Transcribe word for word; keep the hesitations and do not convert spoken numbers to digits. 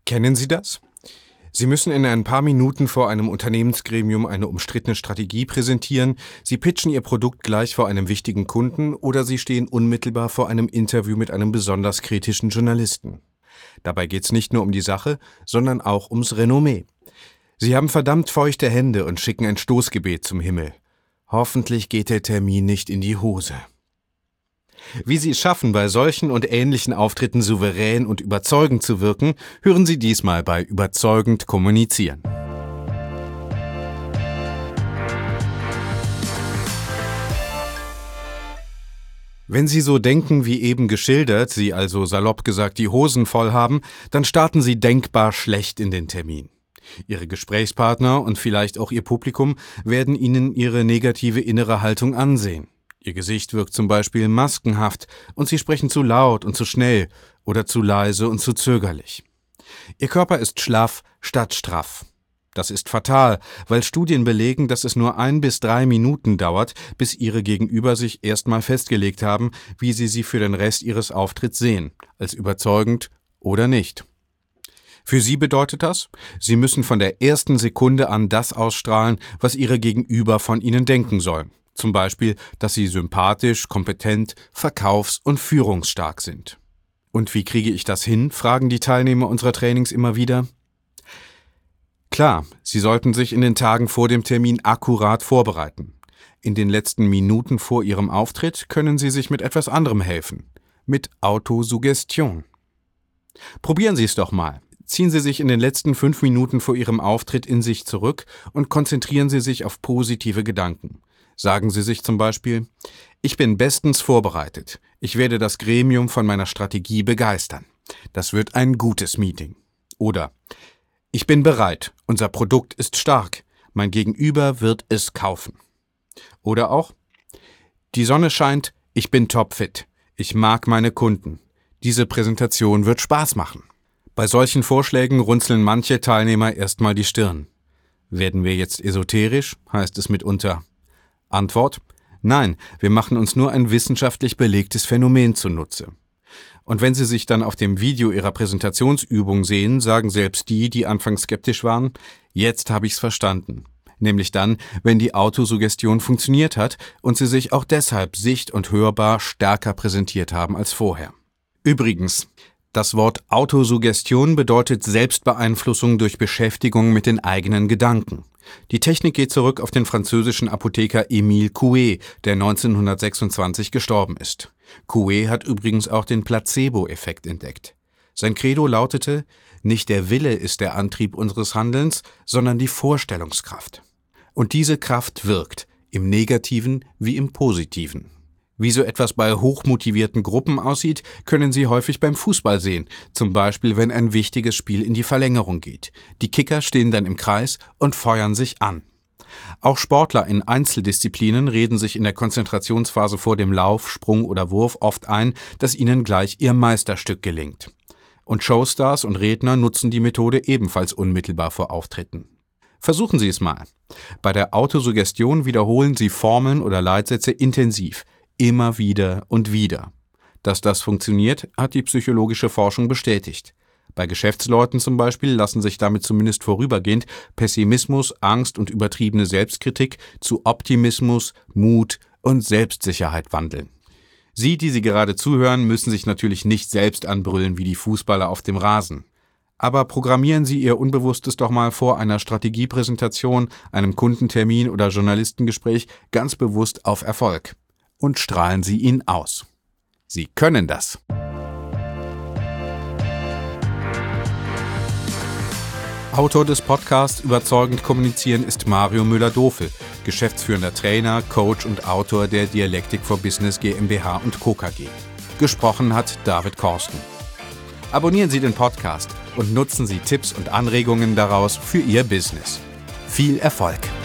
Kennen Sie das? Sie müssen in ein paar Minuten vor einem Unternehmensgremium eine umstrittene Strategie präsentieren, Sie pitchen Ihr Produkt gleich vor einem wichtigen Kunden oder Sie stehen unmittelbar vor einem Interview mit einem besonders kritischen Journalisten. Dabei geht's nicht nur um die Sache, sondern auch ums Renommee. Sie haben verdammt feuchte Hände und schicken ein Stoßgebet zum Himmel. Hoffentlich geht der Termin nicht in die Hose. Wie Sie es schaffen, bei solchen und ähnlichen Auftritten souverän und überzeugend zu wirken, hören Sie diesmal bei Überzeugend kommunizieren. Wenn Sie so denken wie eben geschildert, Sie also salopp gesagt die Hosen voll haben, dann starten Sie denkbar schlecht in den Termin. Ihre Gesprächspartner und vielleicht auch Ihr Publikum werden Ihnen Ihre negative innere Haltung ansehen. Ihr Gesicht wirkt zum Beispiel maskenhaft und Sie sprechen zu laut und zu schnell oder zu leise und zu zögerlich. Ihr Körper ist schlaff statt straff. Das ist fatal, weil Studien belegen, dass es nur ein bis drei Minuten dauert, bis Ihre Gegenüber sich erstmal festgelegt haben, wie Sie sie für den Rest Ihres Auftritts sehen, als überzeugend oder nicht. Für Sie bedeutet das, Sie müssen von der ersten Sekunde an das ausstrahlen, was Ihre Gegenüber von Ihnen denken sollen. Zum Beispiel, dass Sie sympathisch, kompetent, verkaufs- und führungsstark sind. Und wie kriege ich das hin, fragen die Teilnehmer unserer Trainings immer wieder. Klar, Sie sollten sich in den Tagen vor dem Termin akkurat vorbereiten. In den letzten Minuten vor Ihrem Auftritt können Sie sich mit etwas anderem helfen. Mit Autosuggestion. Probieren Sie es doch mal. Ziehen Sie sich in den letzten fünf Minuten vor Ihrem Auftritt in sich zurück und konzentrieren Sie sich auf positive Gedanken. Sagen Sie sich zum Beispiel: Ich bin bestens vorbereitet. Ich werde das Gremium von meiner Strategie begeistern. Das wird ein gutes Meeting. Oder: Ich bin bereit. Unser Produkt ist stark. Mein Gegenüber wird es kaufen. Oder auch: Die Sonne scheint. Ich bin topfit. Ich mag meine Kunden. Diese Präsentation wird Spaß machen. Bei solchen Vorschlägen runzeln manche Teilnehmer erstmal die Stirn. Werden wir jetzt esoterisch, heißt es mitunter. Antwort: Nein, wir machen uns nur ein wissenschaftlich belegtes Phänomen zunutze. Und wenn Sie sich dann auf dem Video Ihrer Präsentationsübung sehen, sagen selbst die, die anfangs skeptisch waren: Jetzt habe ich's verstanden. Nämlich dann, wenn die Autosuggestion funktioniert hat und Sie sich auch deshalb sicht- und hörbar stärker präsentiert haben als vorher. Übrigens, das Wort Autosuggestion bedeutet Selbstbeeinflussung durch Beschäftigung mit den eigenen Gedanken. Die Technik geht zurück auf den französischen Apotheker Émile Coué, der neunzehnhundertsechsundzwanzig gestorben ist. Coué hat übrigens auch den Placebo-Effekt entdeckt. Sein Credo lautete: Nicht der Wille ist der Antrieb unseres Handelns, sondern die Vorstellungskraft. Und diese Kraft wirkt, im Negativen wie im Positiven. Wie so etwas bei hochmotivierten Gruppen aussieht, können Sie häufig beim Fußball sehen, zum Beispiel wenn ein wichtiges Spiel in die Verlängerung geht. Die Kicker stehen dann im Kreis und feuern sich an. Auch Sportler in Einzeldisziplinen reden sich in der Konzentrationsphase vor dem Lauf, Sprung oder Wurf oft ein, dass ihnen gleich ihr Meisterstück gelingt. Und Showstars und Redner nutzen die Methode ebenfalls unmittelbar vor Auftritten. Versuchen Sie es mal. Bei der Autosuggestion wiederholen Sie Formeln oder Leitsätze intensiv. Immer wieder und wieder. Dass das funktioniert, hat die psychologische Forschung bestätigt. Bei Geschäftsleuten zum Beispiel lassen sich damit zumindest vorübergehend Pessimismus, Angst und übertriebene Selbstkritik zu Optimismus, Mut und Selbstsicherheit wandeln. Sie, die Sie gerade zuhören, müssen sich natürlich nicht selbst anbrüllen wie die Fußballer auf dem Rasen. Aber programmieren Sie Ihr Unbewusstes doch mal vor einer Strategiepräsentation, einem Kundentermin oder Journalistengespräch ganz bewusst auf Erfolg. Und strahlen Sie ihn aus. Sie können das. Autor des Podcasts Überzeugend kommunizieren ist Mario Müller-Dofel, geschäftsführender Trainer, Coach und Autor der Dialektik for Business GmbH und Co. K G. Gesprochen hat David Korsten. Abonnieren Sie den Podcast und nutzen Sie Tipps und Anregungen daraus für Ihr Business. Viel Erfolg!